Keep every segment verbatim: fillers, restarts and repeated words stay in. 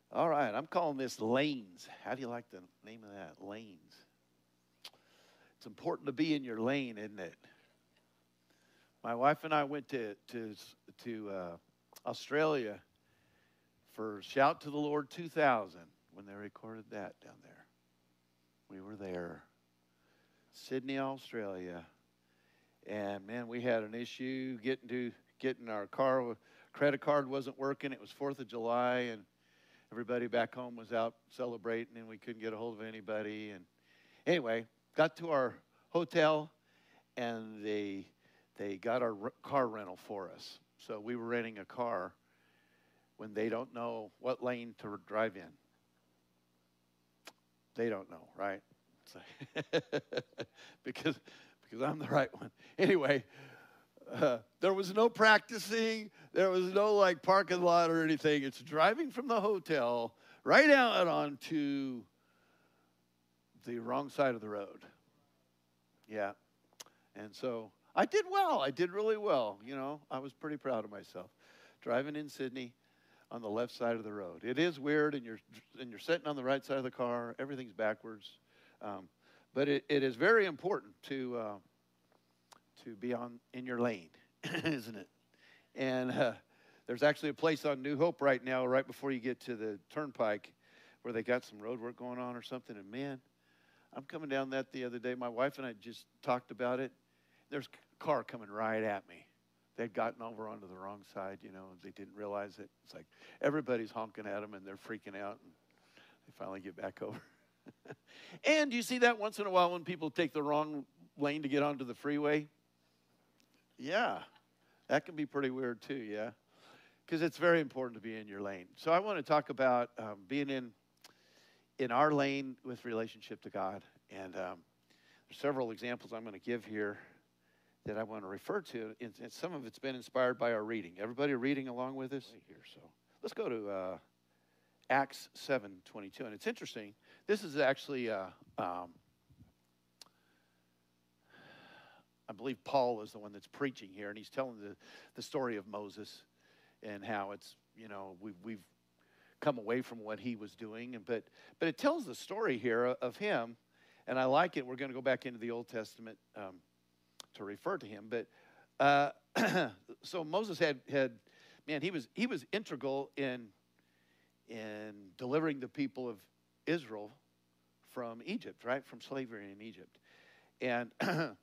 All right, I'm calling this lanes. How do you like the name of that? Lanes. It's important to be in your lane, isn't it? My wife and I went to to to uh, Australia for Shout to the Lord two thousand when they recorded that down there. We were there, Sydney, Australia, and man, we had an issue getting to getting our car. Credit card wasn't working. It was Fourth of July, and everybody back home was out celebrating, and we couldn't get a hold of anybody. And anyway, got to our hotel, and they they got our r- car rental for us. So we were renting a car when they don't know what lane to drive in. They don't know, right? So because because I'm the right one. Anyway, uh, there was no practicing. There was no like parking lot or anything. It's driving from the hotel right out onto the wrong side of the road. Yeah. And so I did well. I did really well. You know, I was pretty proud of myself. Driving in Sydney on the left side of the road. It is weird, and you're and you're sitting on the right side of the car. Everything's backwards. Um, but it, it is very important to uh, to be on in your lane, isn't it? And uh, there's actually a place on New Hope right now, right before you get to the turnpike, where they got some road work going on or something. And man, I'm coming down that the other day. My wife and I just talked about it. There's a car coming right at me. They'd gotten over onto the wrong side, you know. They didn't realize it. It's like everybody's honking at them, and they're freaking out. And they finally get back over. And you see that once in a while when people take the wrong lane to get onto the freeway? Yeah, that can be pretty weird too, yeah. Because it's very important to be in your lane. So I want to talk about um, being in in our lane with relationship to God. And um, there's several examples I'm going to give here that I want to refer to. And, and some of it's been inspired by our reading. Everybody reading along with us? Right here. So let's go to uh, Acts seven twenty-two. And it's interesting. This is actually, uh, um, I believe Paul is the one that's preaching here. And he's telling the, the story of Moses and how it's, you know, we've, we've come away from what he was doing. And But, but it tells the story here of him. And I like it. We're going to go back into the Old Testament um, to refer to him. But uh, so Moses had, had, man, he was he was integral in in delivering the people of Israel from Egypt, right? From slavery in Egypt. And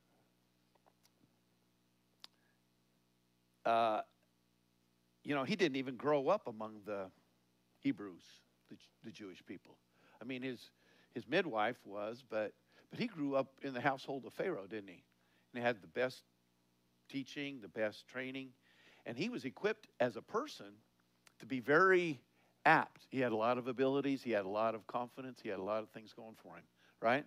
uh, you know, he didn't even grow up among the Hebrews, the, the Jewish people. I mean, his his midwife was, but but he grew up in the household of Pharaoh, didn't he? And he had the best teaching, the best training. And he was equipped as a person to be very apt. He had a lot of abilities. He had a lot of confidence. He had a lot of things going for him, right?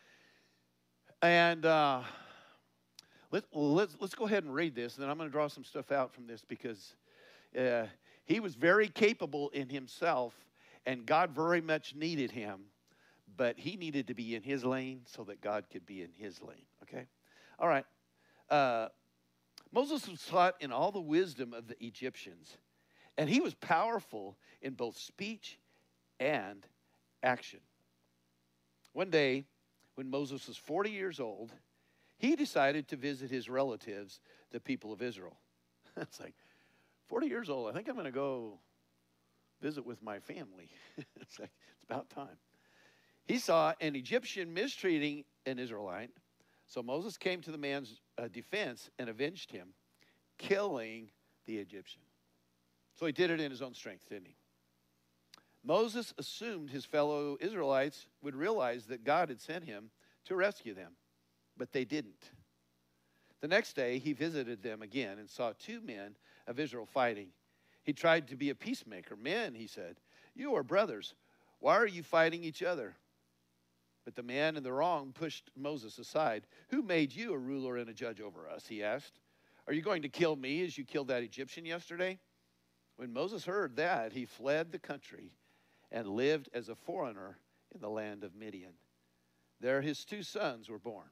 And uh, let, let's, let's go ahead and read this. And then I'm going to draw some stuff out from this because uh, he was very capable in himself. And God very much needed him. But he needed to be in his lane so that God could be in his lane, okay? All right. Uh, Moses was taught in all the wisdom of the Egyptians, and he was powerful in both speech and action. One day, when Moses was forty years old, he decided to visit his relatives, the people of Israel. It's like, forty years old, I think I'm going to go visit with my family. It's like, it's about time. He saw an Egyptian mistreating an Israelite. So Moses came to the man's uh, defense and avenged him, killing the Egyptian. So he did it in his own strength, didn't he? Moses assumed his fellow Israelites would realize that God had sent him to rescue them, but they didn't. The next day, he visited them again and saw two men of Israel fighting. He tried to be a peacemaker. Men, he said, you are brothers. Why are you fighting each other? But the man in the wrong pushed Moses aside. Who made you a ruler and a judge over us, he asked. Are you going to kill me as you killed that Egyptian yesterday? When Moses heard that, he fled the country and lived as a foreigner in the land of Midian. There his two sons were born.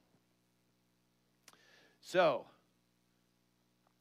So,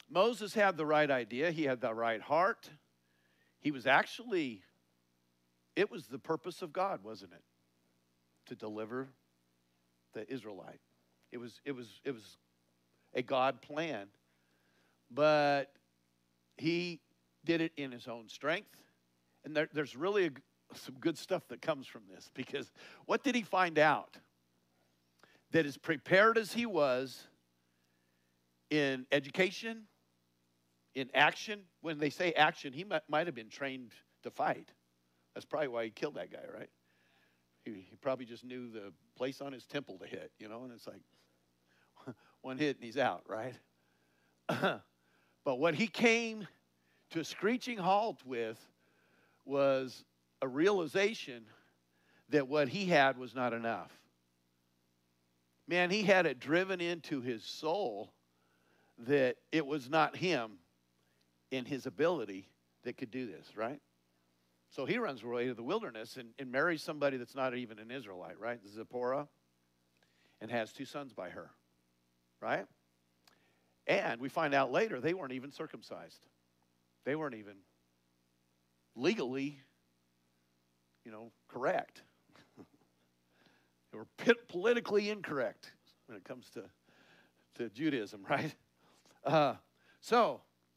Moses had the right idea. He had the right heart. He was actually it was the purpose of God, wasn't it? To deliver the Israelite. It was, it was, it was a God plan, but he did it in his own strength. And there, there's really a, some good stuff that comes from this, because what did he find out? That as prepared as he was in education, in action, when they say action, he might, might have been trained to fight. That's probably why he killed that guy, right? He, he probably just knew the place on his temple to hit, you know, and it's like one hit and he's out, right? But what he came to a screeching halt with was a realization that what he had was not enough. Man, he had it driven into his soul that it was not him in his ability that could do this, right? So he runs away to the wilderness and, and marries somebody that's not even an Israelite, right? Zipporah, and has two sons by her, right? And we find out later they weren't even circumcised. They weren't even legally, you know, correct. They were politically incorrect when it comes to, to Judaism, right? Uh, so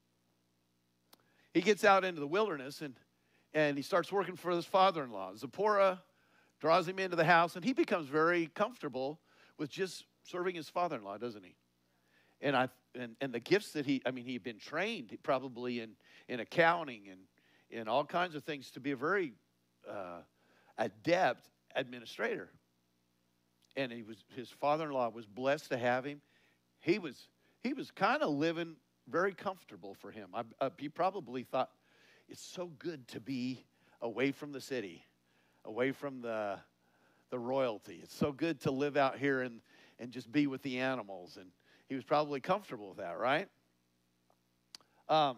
he gets out into the wilderness and, and he starts working for his father-in-law. Zipporah draws him into the house, and he becomes very comfortable with just serving his father-in-law, doesn't he? And I and, and the gifts that he, I mean, he'd been trained probably in, in accounting and in all kinds of things to be a very uh, adept administrator. And he was his father-in-law was blessed to have him. He was he was kind of living very comfortable for him. I, uh, he probably thought, it's so good to be away from the city, away from the the royalty. It's so good to live out here and, and just be with the animals. And he was probably comfortable with that, right? Um,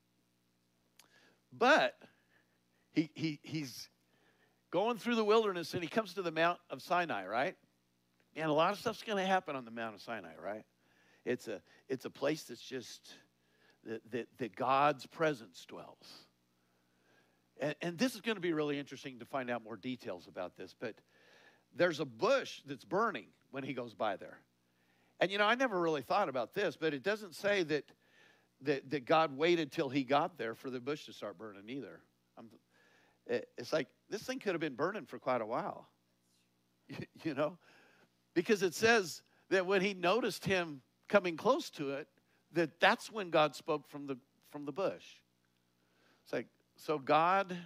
but he he he's going through the wilderness, and he comes to the Mount of Sinai, right? And a lot of stuff's going to happen on the Mount of Sinai, right? It's a it's a place that's just that that, that God's presence dwells. And, and this is going to be really interesting to find out more details about this. But there's a bush that's burning when he goes by there. And, you know, I never really thought about this, but it doesn't say that that, that God waited till he got there for the bush to start burning either. I'm, it's like this thing could have been burning for quite a while, you know, because it says that when he noticed him coming close to it, that that's when God spoke from the from the bush. It's like, so God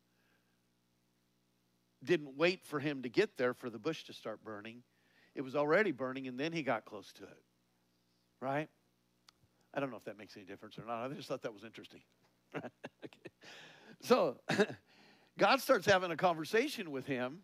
didn't wait for him to get there for the bush to start burning. It was already burning, and then he got close to it, right? I don't know if that makes any difference or not. I just thought that was interesting. Okay. So God starts having a conversation with him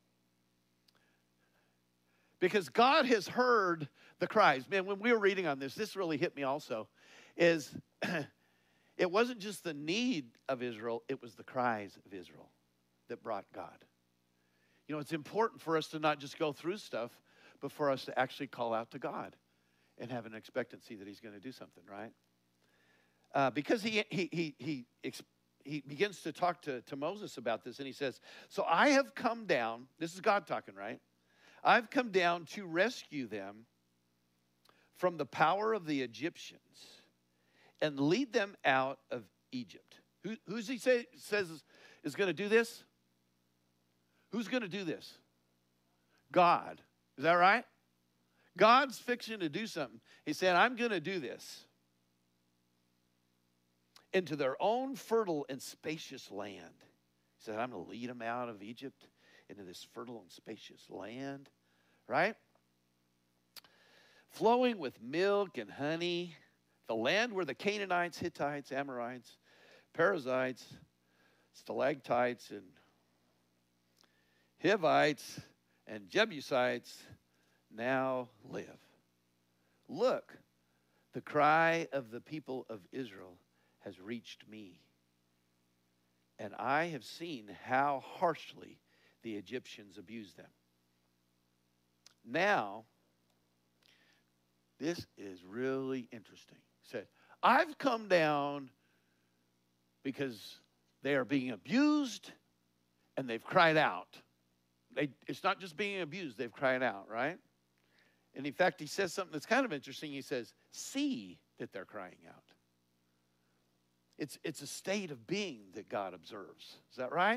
because God has heard the cries. Man, when we were reading on this, this really hit me also, is it wasn't just the need of Israel, it was the cries of Israel that brought God. You know, it's important for us to not just go through stuff, but for us to actually call out to God and have an expectancy that he's going to do something, right? Uh, because he, he, he, he, he begins to talk to, to Moses about this, and he says, so I have come down, this is God talking, right? I've come down to rescue them from the power of the Egyptians and lead them out of Egypt. Who, who's he say, says is, is going to do this? Who's going to do this? God. Is that right? God's fixing to do something. He said, I'm going to do this. Into their own fertile and spacious land. He said, I'm going to lead them out of Egypt into this fertile and spacious land. Right? Flowing with milk and honey. The land where the Canaanites, Hittites, Amorites, Perizzites, Stalactites, and Hivites, and Jebusites now live. Look, the cry of the people of Israel has reached me, and I have seen how harshly the Egyptians abused them. Now, this is really interesting. He said, I've come down because they are being abused and they've cried out. They, it's not just being abused, they've cried out, right? And in fact, he says something that's kind of interesting. He says, see that they're crying out. It's, it's a state of being that God observes. Is that right?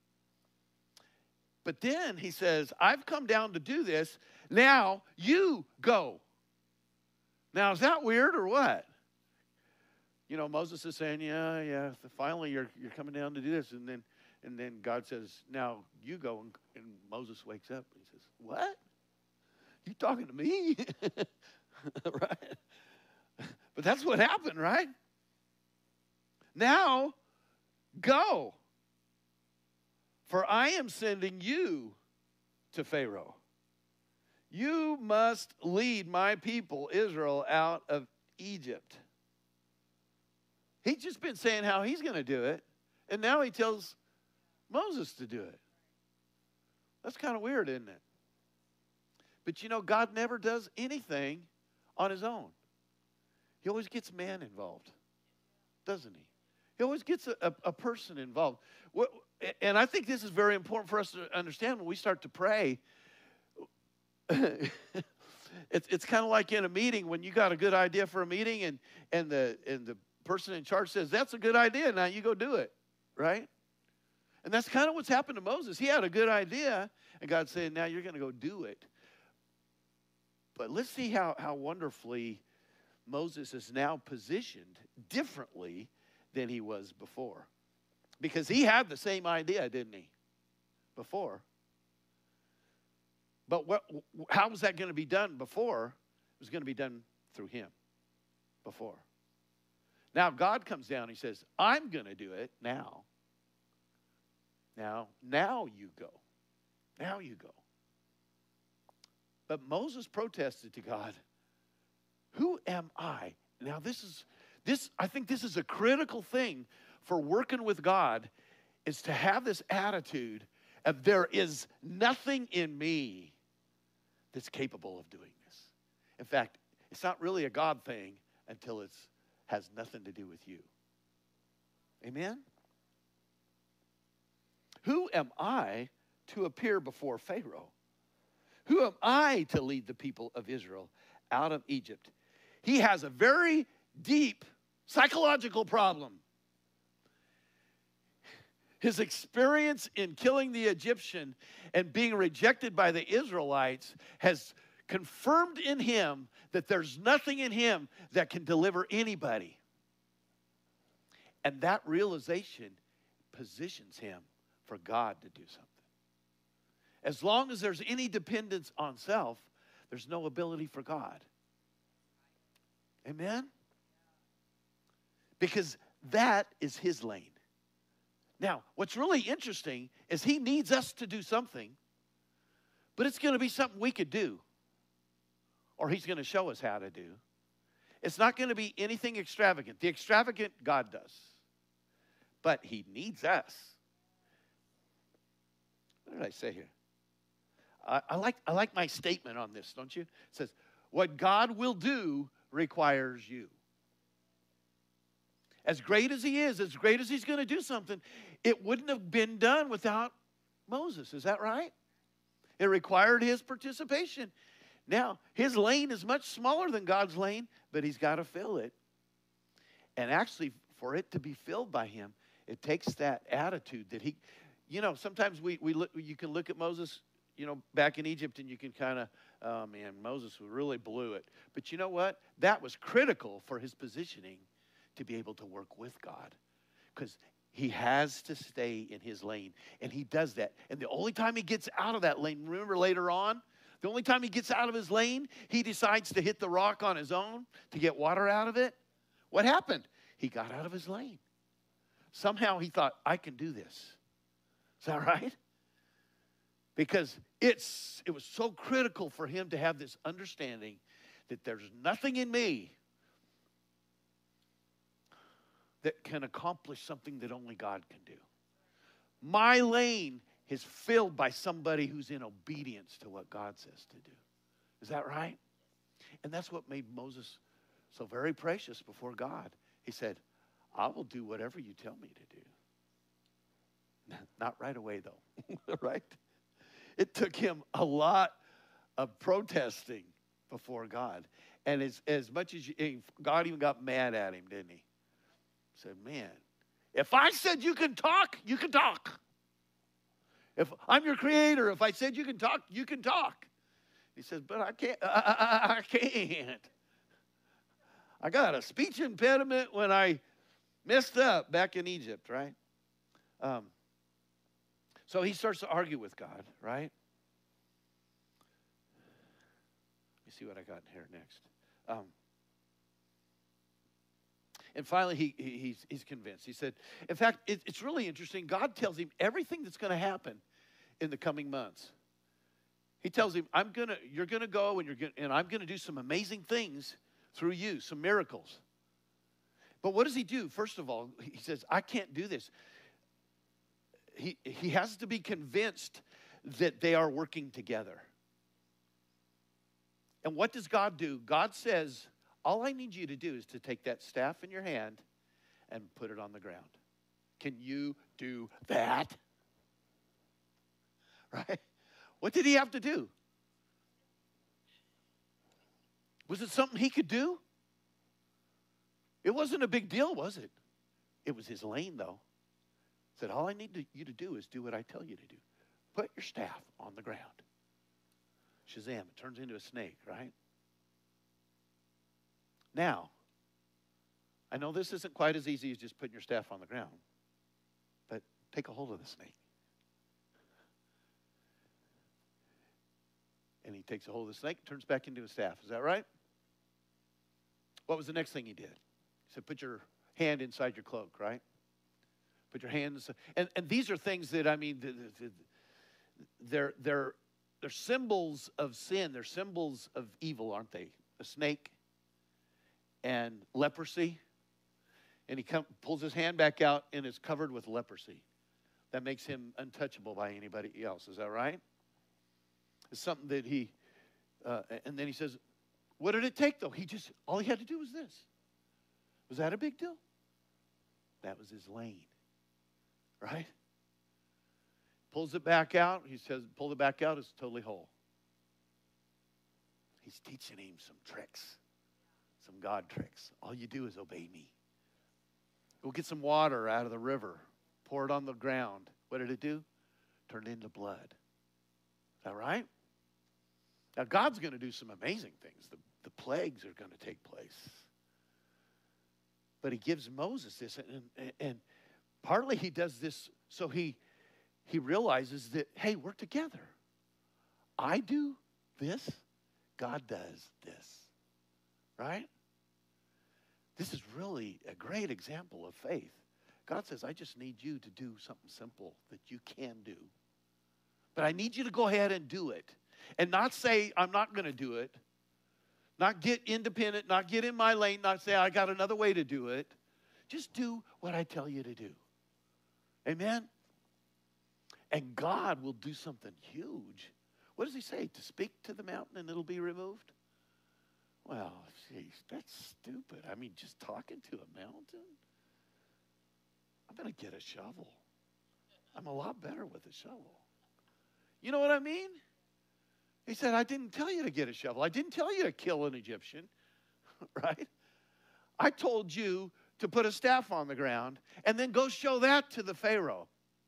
But then he says, I've come down to do this. Now you go. Now, is that weird or what? You know, Moses is saying, yeah, yeah, finally you're, you're coming down to do this. And then, and then God says, now you go. And, and Moses wakes up and he says, what? You talking to me? Right? But that's what happened, right? Now, go. For I am sending you to Pharaoh. You must lead my people, Israel, out of Egypt. He's just been saying how he's going to do it, and now he tells Moses to do it. That's kind of weird, isn't it? But you know, God never does anything on his own. He always gets man involved, doesn't he? He always gets a, a, a person involved. What, and I think this is very important for us to understand when we start to pray. it's it's kind of like in a meeting when you got a good idea for a meeting and, and, the, and the person in charge says, that's a good idea, now you go do it, right? And that's kind of what's happened to Moses. He had a good idea, and God's saying, now you're going to go do it. But let's see how, how wonderfully Moses is now positioned differently than he was before. Because he had the same idea, didn't he, before? But what, how was that going to be done before? It was going to be done through him before. Now God comes down and he says, I'm going to do it now. Now, now you go. Now you go. But Moses protested to God, who am I? Now this is, this, I think this is a critical thing for working with God, is to have this attitude of there is nothing in me that's capable of doing this. In fact, it's not really a God thing until it has nothing to do with you. Amen? Who am I to appear before Pharaoh? Who am I to lead the people of Israel out of Egypt? He has a very deep psychological problem. His experience in killing the Egyptian and being rejected by the Israelites has confirmed in him that there's nothing in him that can deliver anybody. And that realization positions him for God to do something. As long as there's any dependence on self, there's no ability for God. Amen? Because that is his lane. Now, what's really interesting is he needs us to do something, but it's going to be something we could do, or he's going to show us how to do. It's not going to be anything extravagant. The extravagant, God does. But he needs us. What did I say here? I, I, like, I like my statement on this, don't you? It says, what God will do requires you. As great as he is, as great as he's going to do something, it wouldn't have been done without Moses. Is that right? It required his participation. Now, his lane is much smaller than God's lane, but he's got to fill it. And actually, for it to be filled by him, it takes that attitude that he, you know, sometimes we, we look, you can look at Moses, you know, back in Egypt, and you can kind of, oh man, Moses really blew it. But you know what? That was critical for his positioning to be able to work with God, because he has to stay in his lane, and he does that. And the only time he gets out of that lane, remember later on, the only time he gets out of his lane, he decides to hit the rock on his own to get water out of it. What happened? He got out of his lane. Somehow he thought, I can do this. Is that right? Because it's it was so critical for him to have this understanding that there's nothing in me that can accomplish something that only God can do. My lane is filled by somebody who's in obedience to what God says to do. Is that right? And that's what made Moses so very precious before God. He said, I will do whatever you tell me to do. Not right away, though, right? It took him a lot of protesting before God. And as, as much as you, God even got mad at him, didn't he? Said, man, if I said you can talk, you can talk. If I'm your creator, if I said you can talk, you can talk. He says, but I can't. I, I, I can't. I got a speech impediment when I messed up back in Egypt, right? Um, so he starts to argue with God, right? Let me see what I got here next. Um, and finally, he, he he's, he's convinced. He said, in fact, it, it's really interesting. God tells him everything that's going to happen in the coming months. He tells him, I'm gonna, you're gonna go and you're gonna, and I'm gonna do some amazing things through you, some miracles. But what does he do? First of all, he says, I can't do this. He, he has to be convinced that they are working together. And what does God do? God says, all I need you to do is to take that staff in your hand and put it on the ground. Can you do that? Right? What did he have to do? Was it something he could do? It wasn't a big deal, was it? It was his lane, though. Said, all I need to, you to do is do what I tell you to do. Put your staff on the ground. Shazam, it turns into a snake, right? Now, I know this isn't quite as easy as just putting your staff on the ground, but take a hold of the snake. And he takes a hold of the snake, turns back into a staff. Is that right? What was the next thing he did? He said, put your hand inside your cloak, right? Put your hands, and, and these are things that, I mean, the, the, the, they're, they're, they're symbols of sin. They're symbols of evil, aren't they? A snake and leprosy. And he come, pulls his hand back out and is covered with leprosy. That makes him untouchable by anybody else. Is that right? It's something that he, uh, and then he says, what did it take, though? He just, all he had to do was this. Was that a big deal? That was his lane, right? Pulls it back out. He says, pull it back out. It's totally whole. He's teaching him some tricks, some God tricks. All you do is obey me. Go get some water out of the river. Pour it on the ground. What did it do? Turned into blood. Is that right? Now, God's going to do some amazing things. The, the plagues are going to take place. But he gives Moses this, and, and, and partly he does this so he, he realizes that, hey, we're together. I do this, God does this, right? This is really a great example of faith. God says, I just need you to do something simple that you can do. But I need you to go ahead and do it. And not say, I'm not going to do it. Not get independent, not get in my lane, not say, I got another way to do it. Just do what I tell you to do. Amen? And God will do something huge. What does he say? To speak to the mountain and it'll be removed? Well, geez, that's stupid. I mean, just talking to a mountain? I'm going to get a shovel. I'm a lot better with a shovel. You know what I mean? He said, I didn't tell you to get a shovel. I didn't tell you to kill an Egyptian, right? I told you to put a staff on the ground and then go show that to the Pharaoh.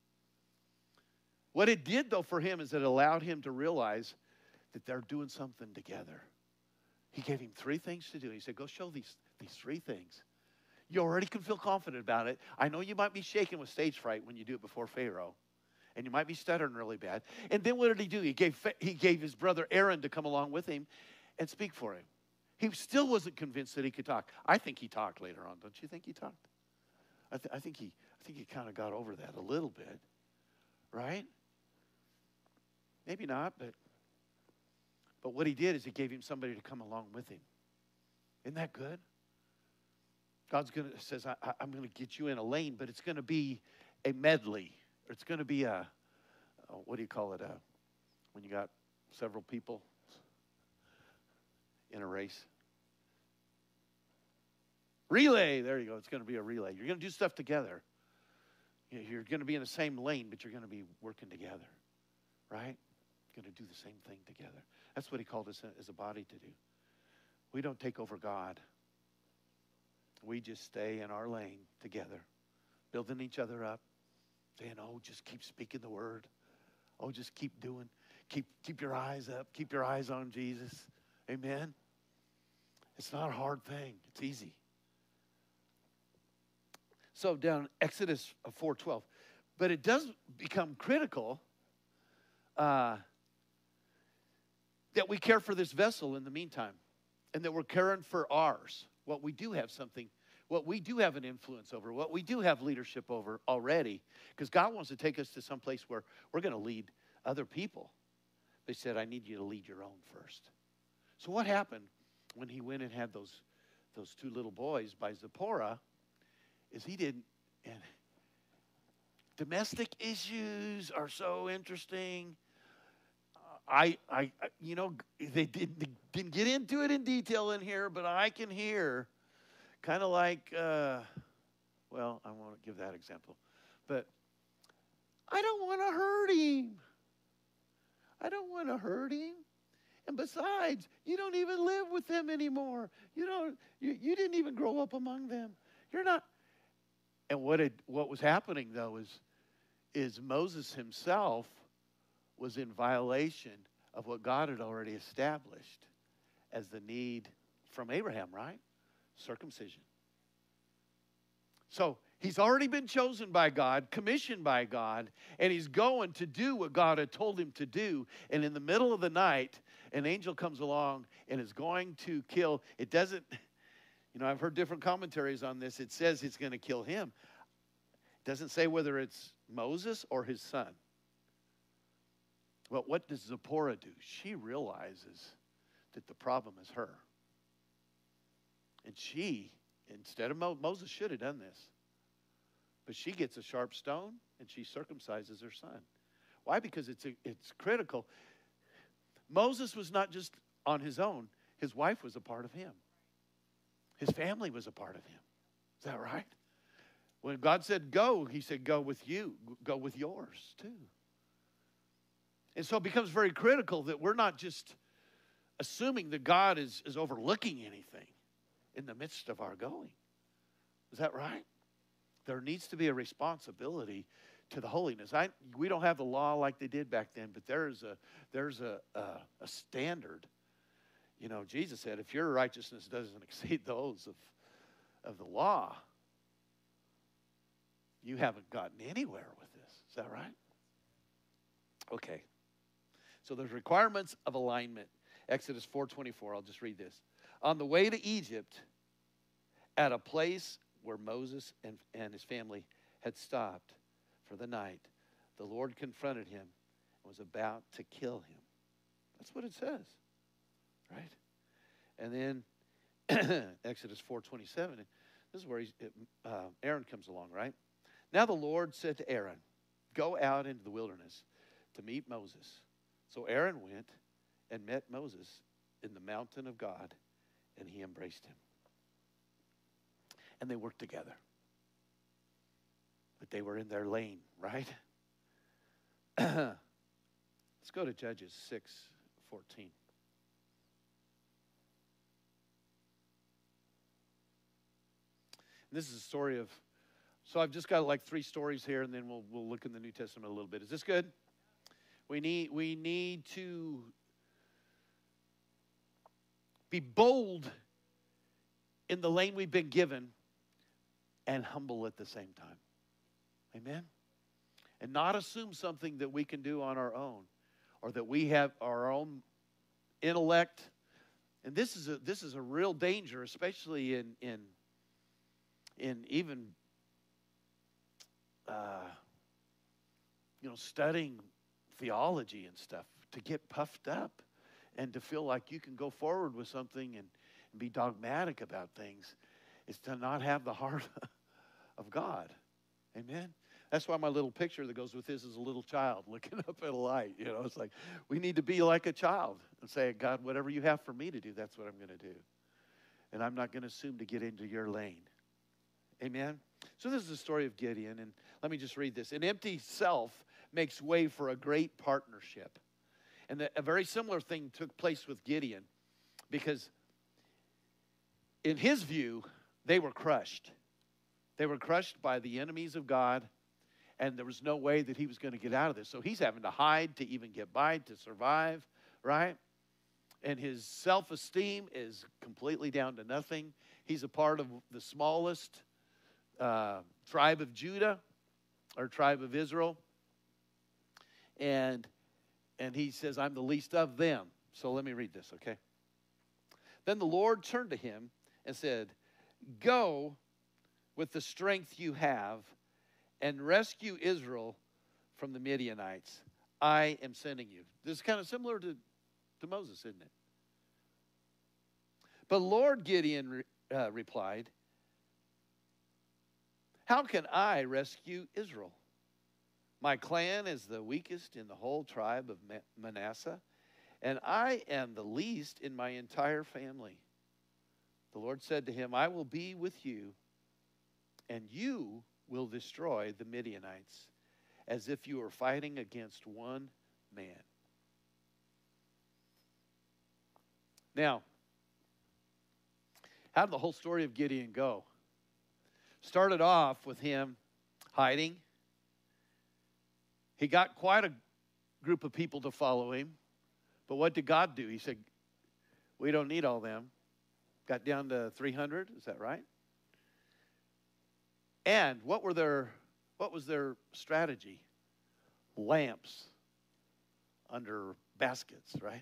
What it did, though, for him is it allowed him to realize that they're doing something together. He gave him three things to do. He said, go show these, these three things. You already can feel confident about it. I know you might be shaken with stage fright when you do it before Pharaoh. And you might be stuttering really bad. And then what did he do? He gave, he gave his brother Aaron to come along with him and speak for him. He still wasn't convinced that he could talk. I think he talked later on. Don't you think he talked? I, th- I think he, I think he kind of got over that a little bit, right? Maybe not, but but what he did is he gave him somebody to come along with him. Isn't that good? God's gonna says, I, I, I'm going to get you in a lane, but it's going to be a medley. It's going to be a, a, what do you call it, a, when you got several people in a race? Relay, there you go. It's going to be a relay. You're going to do stuff together. You know, you're going to be in the same lane, but you're going to be working together, right? Going to do the same thing together. That's what he called us as a body to do. We don't take over God. We just stay in our lane together, building each other up, saying, oh, just keep speaking the word. Oh, just keep doing. Keep, keep your eyes up. Keep your eyes on Jesus. Amen? It's not a hard thing. It's easy. So down Exodus four twelve. But it does become critical uh, that we care for this vessel in the meantime, and that we're caring for ours, what we do have something, what we do have an influence over, what we do have leadership over already, because God wants to take us to some place where we're going to lead other people. They said, I need you to lead your own first. So what happened when he went and had those, those two little boys by Zipporah is he didn't, and domestic issues are so interesting. I, I, you know, they didn't, they didn't get into it in detail in here, but I can hear kind of like, uh, well, I won't give that example, but I don't want to hurt him. I don't want to hurt him. And besides, you don't even live with them anymore. You don't, you, you didn't even grow up among them. You're not. And what it, what was happening though is, is Moses himself was in violation of what God had already established as the need from Abraham, right? Circumcision. So he's already been chosen by God, commissioned by God, and he's going to do what God had told him to do. And in the middle of the night, an angel comes along and is going to kill. It doesn't, you know, I've heard different commentaries on this. It says it's going to kill him. It doesn't say whether it's Moses or his son. But what does Zipporah do? She realizes that the problem is her. And she, instead of Mo- Moses should have done this. But she gets a sharp stone and she circumcises her son. Why? Because it's, a, it's critical. Moses was not just on his own. His wife was a part of him. His family was a part of him. Is that right? When God said go, he said go with you. Go with yours too. And so it becomes very critical that we're not just assuming that God is, is overlooking anything in the midst of our going. Is that right? There needs to be a responsibility to the holiness. I, we don't have the law like they did back then, but there's a, there's a, a, a standard. You know, Jesus said, if your righteousness doesn't exceed those of, of the law, you haven't gotten anywhere with this. Is that right? Okay. So there's requirements of alignment. Exodus four twenty-four, I'll just read this. On the way to Egypt, at a place where Moses and, and his family had stopped for the night, the Lord confronted him and was about to kill him. That's what it says, right? And then Exodus four twenty-seven, this is where he's, uh, Aaron comes along, right? Now the Lord said to Aaron, go out into the wilderness to meet Moses. So Aaron went and met Moses in the mountain of God, and he embraced him. And they worked together. But they were in their lane, right? Let's go to Judges six fourteen. And this is a story of, so I've just got like three stories here, and then we'll we'll look in the New Testament a little bit. Is this good? We need we need to be bold in the lane we've been given and humble at the same time. Amen? And not assume something that we can do on our own or that we have our own intellect. And this is a this is a real danger, especially in in in even uh, you know, studying theology and stuff, to get puffed up and to feel like you can go forward with something and, and be dogmatic about things. It's to not have the heart of God. Amen? That's why my little picture that goes with this is a little child looking up at a light. You know, it's like we need to be like a child and say, God, whatever you have for me to do, that's what I'm going to do. And I'm not going to assume to get into your lane. Amen? So this is the story of Gideon, and let me just read this. An empty self makes way for a great partnership. And the, a very similar thing took place with Gideon, because in his view, they were crushed. They were crushed by the enemies of God, and there was no way that he was going to get out of this. So he's having to hide to even get by, to survive, right? And his self-esteem is completely down to nothing. He's a part of the smallest uh, tribe of Judah, or tribe of Israel. And, and he says, I'm the least of them. So let me read this, okay? Then the Lord turned to him and said, go with the strength you have and rescue Israel from the Midianites. I am sending you. This is kind of similar to, to Moses, isn't it? But Lord, Gideon re, uh, replied, how can I rescue Israel? My clan is the weakest in the whole tribe of Manasseh, and I am the least in my entire family. The Lord said to him, I will be with you, and you will destroy the Midianites as if you were fighting against one man. Now, how did the whole story of Gideon go? Started off with him hiding. He got quite a group of people to follow him. But what did God do? He said, we don't need all them. Got down to three hundred, is that right? And what were their what was their strategy? Lamps under baskets, right?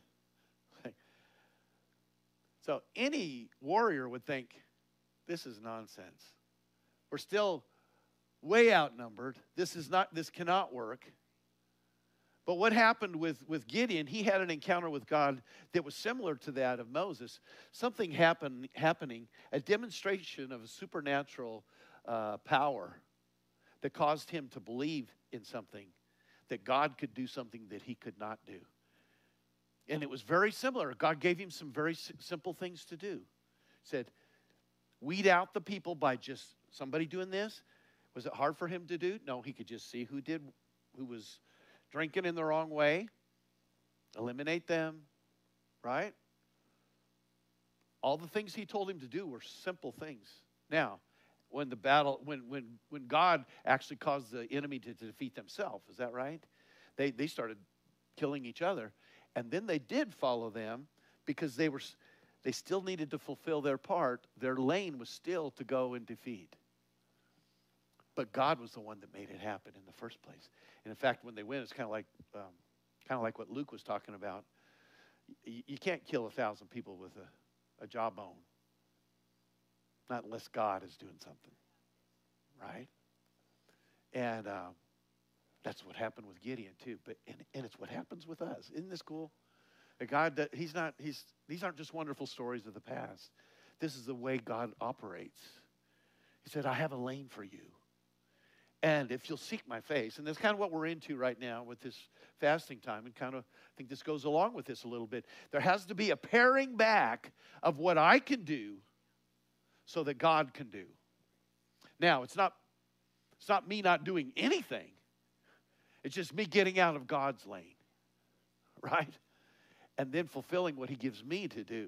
So any warrior would think, this is nonsense. We're still way outnumbered. This is not this cannot work. But what happened with, with Gideon, he had an encounter with God that was similar to that of Moses. Something happened, happening, a demonstration of a supernatural uh, power that caused him to believe in something, that God could do something that he could not do. And it was very similar. God gave him some very s- simple things to do. He said, weed out the people by just somebody doing this. Was it hard for him to do? No, he could just see who did, who was drinking in the wrong way, eliminate them, right? All the things he told him to do were simple things. Now, when the battle, when when when God actually caused the enemy to, to defeat themselves, is that right? They they started killing each other, and then they did follow them because they were they still needed to fulfill their part. Their lane was still to go and defeat. But God was the one that made it happen in the first place. And in fact, when they went, it's kind of like, um, kind of like what Luke was talking about. You, you can't kill a thousand people with a, a jawbone, not unless God is doing something, right? And uh, that's what happened with Gideon too. But and, and it's what happens with us. Isn't this cool? That God, he's not. He's these aren't just wonderful stories of the past. This is the way God operates. He said, "I have a lane for you." And if you'll seek my face, and that's kind of what we're into right now with this fasting time, and kind of I think this goes along with this a little bit. There has to be a paring back of what I can do so that God can do. Now, it's not, it's not me not doing anything. It's just me getting out of God's lane, right? And then fulfilling what he gives me to do.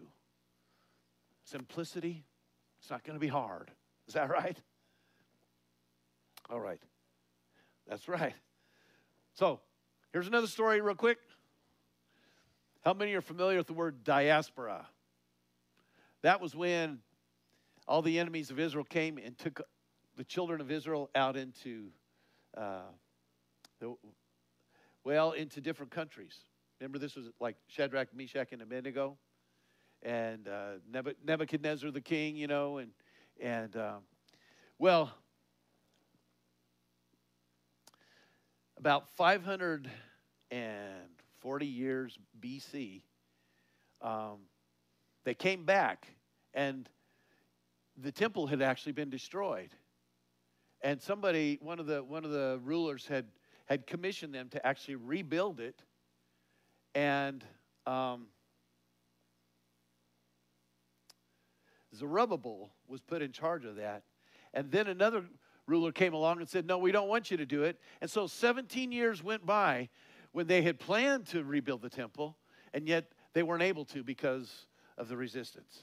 Simplicity, it's not going to be hard. Is that right? All right. That's right. So, here's another story real quick. How many are familiar with the word diaspora? That was when all the enemies of Israel came and took the children of Israel out into, uh, the, well, into different countries. Remember, this was like Shadrach, Meshach, and Abednego, and uh, Nebuchadnezzar the king, you know, and and um, well. About five hundred forty years B C, um, they came back, and the temple had actually been destroyed. And somebody, one of the one of the rulers, had had commissioned them to actually rebuild it, and um, Zerubbabel was put in charge of that. And then another ruler came along and said, no, we don't want you to do it. And so seventeen years went by when they had planned to rebuild the temple, and yet they weren't able to because of the resistance.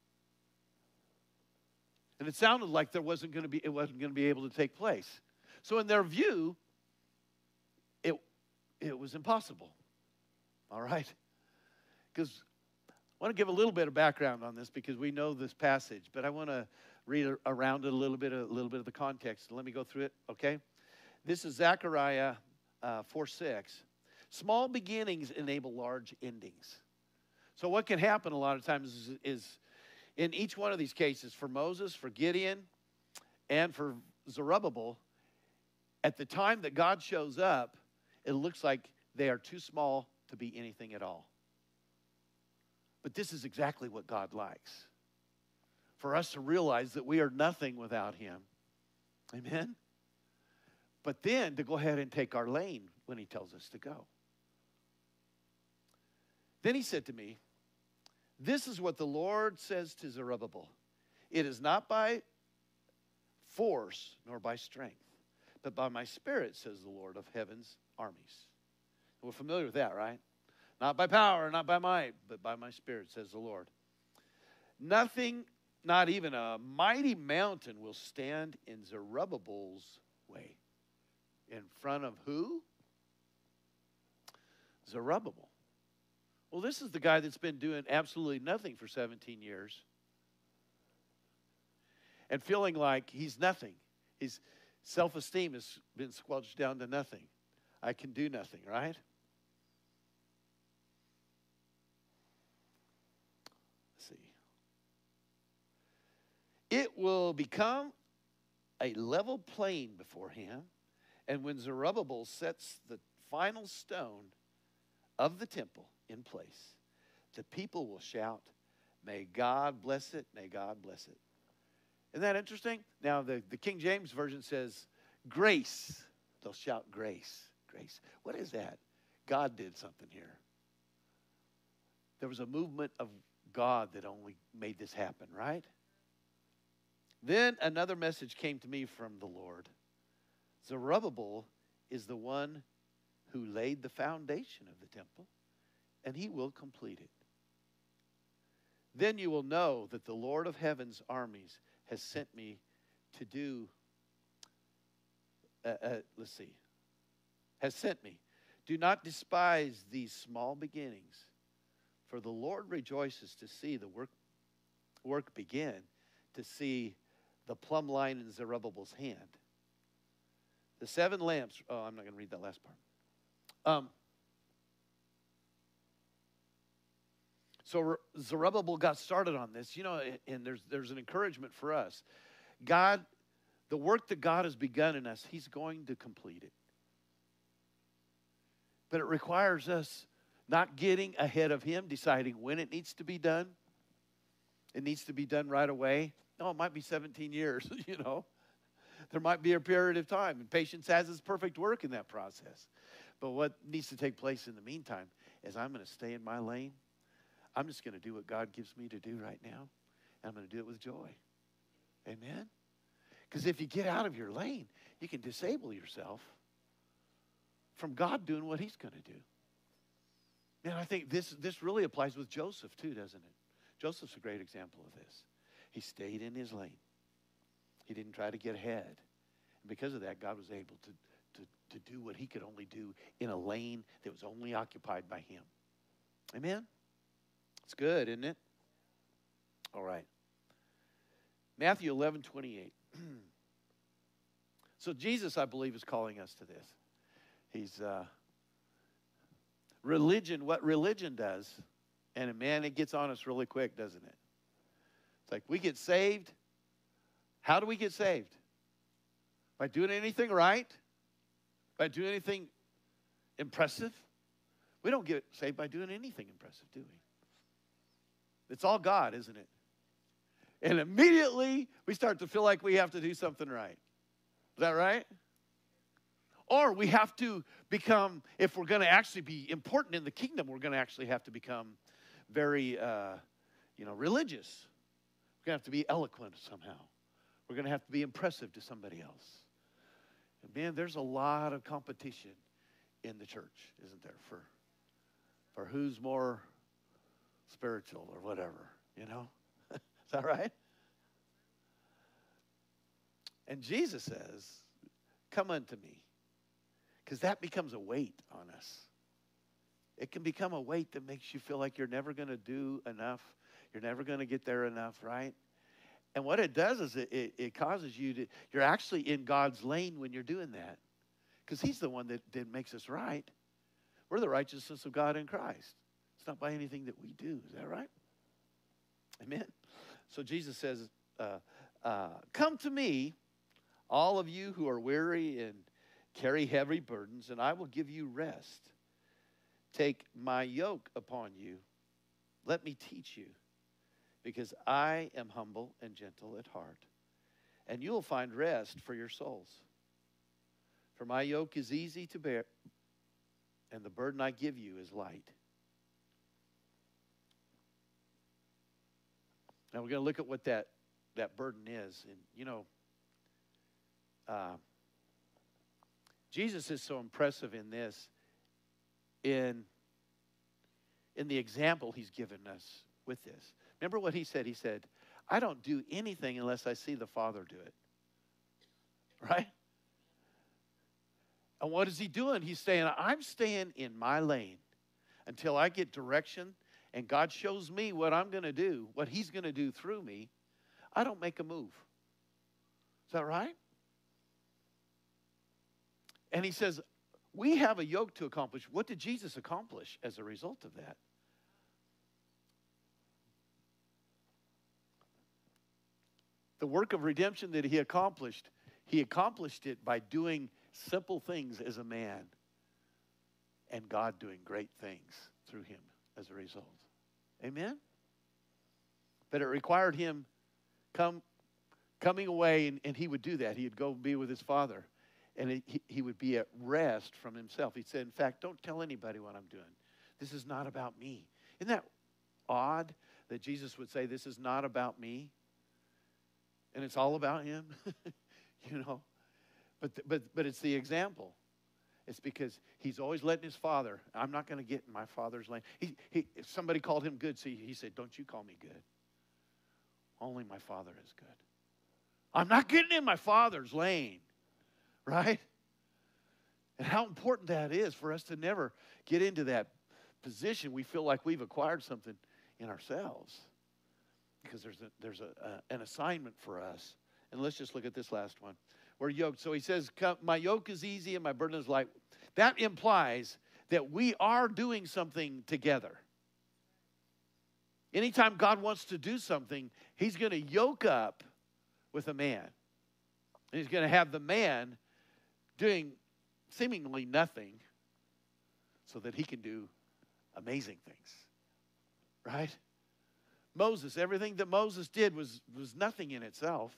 And it sounded like there wasn't going to be, it wasn't going to be able to take place. So in their view, it, it was impossible. All right? Because I want to give a little bit of background on this because we know this passage, but I want to read around it a little bit, a little bit of the context. Let me go through it, okay? This is Zechariah uh, four six. Small beginnings enable large endings. So what can happen a lot of times is, is in each one of these cases, for Moses, for Gideon, and for Zerubbabel, at the time that God shows up, it looks like they are too small to be anything at all. But this is exactly what God likes. For us to realize that we are nothing without him. Amen? But then to go ahead and take our lane when he tells us to go. Then he said to me, this is what the Lord says to Zerubbabel. It is not by force nor by strength, but by my spirit, says the Lord of heaven's armies. We're familiar with that, right? Not by power, not by might, but by my spirit, says the Lord. Nothing, not even a mighty mountain, will stand in Zerubbabel's way. In front of who? Zerubbabel. Well, this is the guy that's been doing absolutely nothing for seventeen years. And feeling like he's nothing. His self-esteem has been squelched down to nothing. I can do nothing, right? Let's see. It will become a level plain before him. And when Zerubbabel sets the final stone of the temple in place, the people will shout, may God bless it, may God bless it. Isn't that interesting? Now, the, the King James Version says, grace. They'll shout grace, grace. What is that? God did something here. There was a movement of God that only made this happen, right? Then another message came to me from the Lord. Zerubbabel is the one who laid the foundation of the temple, and he will complete it. Then you will know that the Lord of heaven's armies has sent me to do, uh, uh, let's see, has sent me. Do not despise these small beginnings, for the Lord rejoices to see the work, work begin, to see the plumb line in Zerubbabel's hand. The seven lamps, oh, I'm not going to read that last part. Um, so Zerubbabel got started on this, you know, and there's, there's an encouragement for us. God, the work that God has begun in us, he's going to complete it. But it requires us not getting ahead of him, deciding when it needs to be done. It needs to be done right away. No, it might be seventeen years, you know. There might be a period of time, and patience has its perfect work in that process. But what needs to take place in the meantime is I'm going to stay in my lane. I'm just going to do what God gives me to do right now, and I'm going to do it with joy. Amen? Because if you get out of your lane, you can disable yourself from God doing what he's going to do. And I think this, this really applies with Joseph too, doesn't it? Joseph's a great example of this. He stayed in his lane. He didn't try to get ahead. And because of that, God was able to, to, to do what he could only do in a lane that was only occupied by him. Amen? It's good, isn't it? All right. Matthew eleven twenty-eight. So Jesus, I believe, is calling us to this. He's, uh, religion, what religion does, and man, it gets on us really quick, doesn't it? It's like we get saved. How do we get saved? By doing anything right? By doing anything impressive? We don't get saved by doing anything impressive, do we? It's all God, isn't it? And immediately we start to feel like we have to do something right. Is that right? Or we have to become, if we're going to actually be important in the kingdom, we're going to actually have to become very, uh, you know, religious. We're going to have to be eloquent somehow. We're We're going to have to be impressive to somebody else. And man, there's a lot of competition in the church, isn't there, for, for who's more spiritual or whatever, you know? Is that right? And Jesus says, come unto me. Because that becomes a weight on us. It can become a weight that makes you feel like you're never going to do enough. You're never going to get there enough, right? And what it does is it, it, it causes you to, you're actually in God's lane when you're doing that. Because he's the one that, that makes us right. We're the righteousness of God in Christ. It's not by anything that we do. Is that right? Amen. So Jesus says, uh, uh, come to me, all of you who are weary and carry heavy burdens, and I will give you rest. Take my yoke upon you. Let me teach you, because I am humble and gentle at heart, and you will find rest for your souls. For my yoke is easy to bear, and the burden I give you is light. Now we're going to look at what that, that burden is. And, you know, uh, Jesus is so impressive in this, in, in the example he's given us with this. Remember what he said? He said, I don't do anything unless I see the Father do it. Right? And what is he doing? He's saying, I'm staying in my lane until I get direction and God shows me what I'm going to do, what he's going to do through me. I don't make a move. Is that right? And he says, we have a yoke to accomplish. What did Jesus accomplish as a result of that? The work of redemption that he accomplished, he accomplished it by doing simple things as a man, and God doing great things through him as a result. Amen? But it required him come, coming away, and, and he would do that. He would go be with his Father, and it, he, he would be at rest from himself. He said, in fact, don't tell anybody what I'm doing. This is not about me. Isn't that odd that Jesus would say, this is not about me? And it's all about him, you know. But, but, but it's the example. It's because he's always letting his Father, I'm not going to get in my Father's lane. He, he, if somebody called him good, see, he said, don't you call me good. Only my Father is good. I'm not getting in my Father's lane, right? And how important that is for us to never get into that position. We feel like we've acquired something in ourselves. Because there's a, there's a, a, an assignment for us. And let's just look at this last one. We're yoked. So he says, my yoke is easy and my burden is light. That implies that we are doing something together. Anytime God wants to do something, he's going to yoke up with a man. And he's going to have the man doing seemingly nothing so that he can do amazing things. Right? Moses, everything that Moses did was, was nothing in itself.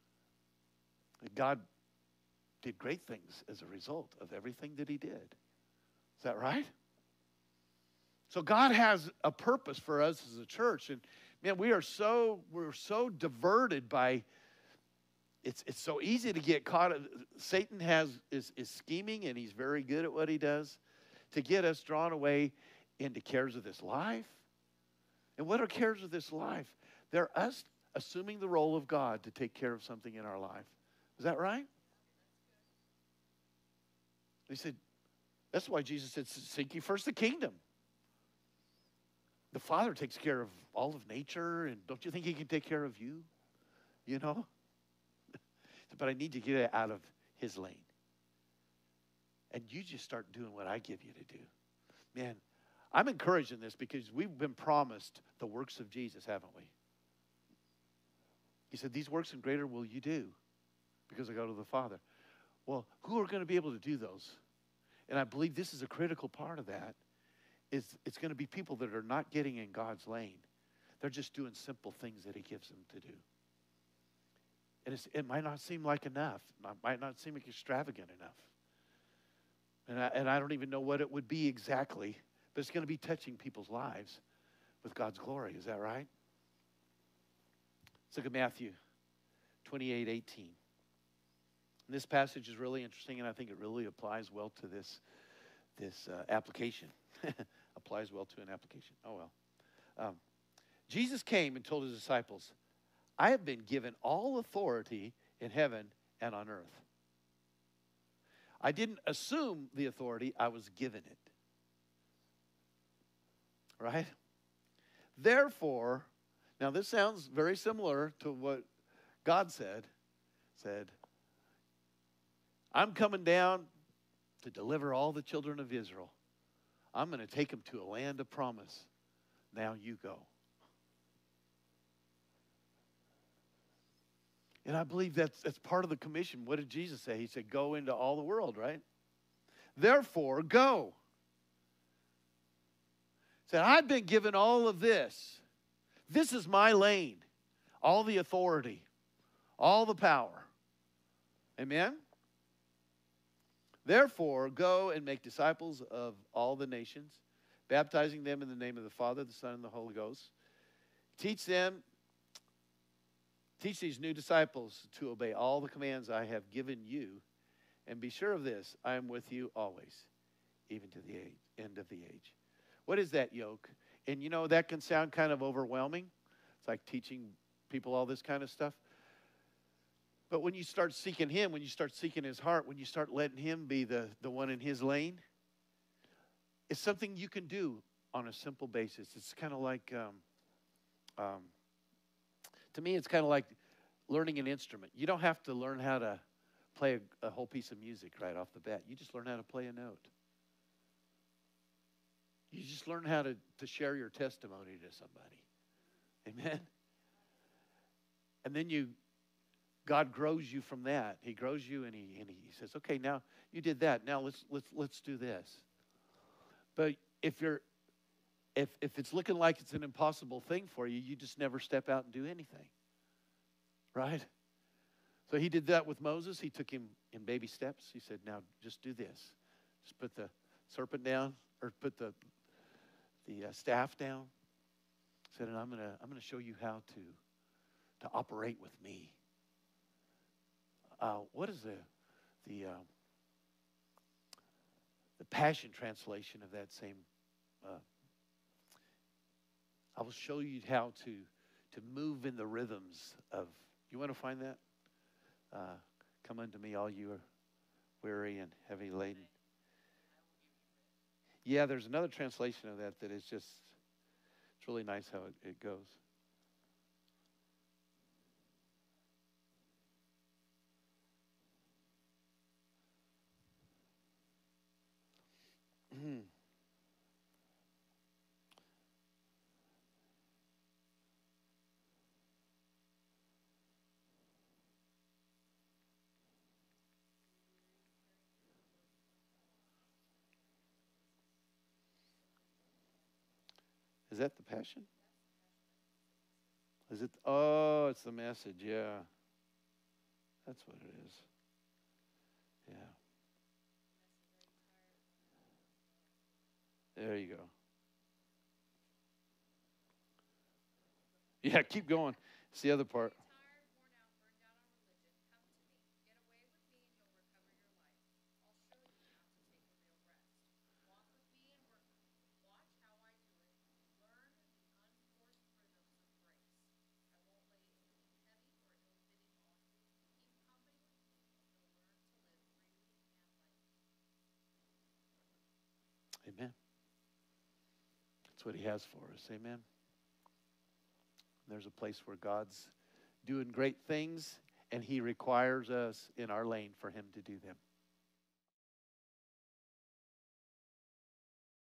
God did great things as a result of everything that he did. Is that right? So God has a purpose for us as a church. And man, we are so, we're so diverted by, it's it's so easy to get caught. Satan has is, is scheming, and he's very good at what he does, to get us drawn away into cares of this life. And what are cares of this life? They're us assuming the role of God to take care of something in our life. Is that right? He said, that's why Jesus said, seek ye first the kingdom. The Father takes care of all of nature, and don't you think he can take care of you? You know? But I need to get out of his lane. And you just start doing what I give you to do. Man, I'm encouraged in this because we've been promised the works of Jesus, haven't we? He said, these works and greater will you do because I go to the Father. Well, who are going to be able to do those? And I believe this is a critical part of that. Is it's going to be people that are not getting in God's lane. They're just doing simple things that he gives them to do. And it's, it might not seem like enough. It might not seem like extravagant enough. And I, and I don't even know what it would be exactly. But it's going to be touching people's lives with God's glory. Is that right? Let's look at Matthew twenty-eight eighteen. And this passage is really interesting, and I think it really applies well to this, this uh, application. Applies well to an application. Oh, well. Um, Jesus came and told his disciples, I have been given all authority in heaven and on earth. I didn't assume the authority, I was given it. Right? Therefore, now this sounds very similar to what God said. Said, I'm coming down to deliver all the children of Israel. I'm going to take them to a land of promise. Now you go. And I believe that's, that's part of the commission. What did Jesus say? He said, go into all the world, right? Therefore, go. He said, I've been given all of this. This is my lane. All the authority. All the power. Amen? Therefore, go and make disciples of all the nations, baptizing them in the name of the Father, the Son, and the Holy Ghost. Teach them, teach these new disciples to obey all the commands I have given you. And be sure of this, I am with you always, even to the age, end of the age. What is that yoke? And you know, that can sound kind of overwhelming. It's like teaching people all this kind of stuff. But when you start seeking him, when you start seeking his heart, when you start letting him be the, the one in his lane, it's something you can do on a simple basis. It's kind of like, um, um, to me, it's kind of like learning an instrument. You don't have to learn how to play a, a whole piece of music right off the bat. You just learn how to play a note. You just learn how to, to share your testimony to somebody. Amen? And then you... God grows you from that. He grows you, and he and he says, "Okay, now you did that. Now let's let's let's do this." But if you're if if it's looking like it's an impossible thing for you, you just never step out and do anything. Right? So he did that with Moses. He took him in baby steps. He said, "Now just do this. Just put the serpent down, or put the the uh, staff down." He said, "And I'm gonna I'm gonna show you how to to operate with me." Uh, what is the the uh, the Passion translation of that same? Uh, I will show you how to to move in the rhythms of. You want to find that? Uh, Come unto me, all you are weary and heavy laden. Yeah, there's another translation of that that is just. It's really nice how it, it goes. Hmm. Is that the Passion? Is it? Oh, it's the Message. Yeah. That's what it is. Yeah. There you go. Yeah, keep going. It's the other part. Amen. That's what he has for us. Amen. There's a place where God's doing great things, and he requires us in our lane for him to do them.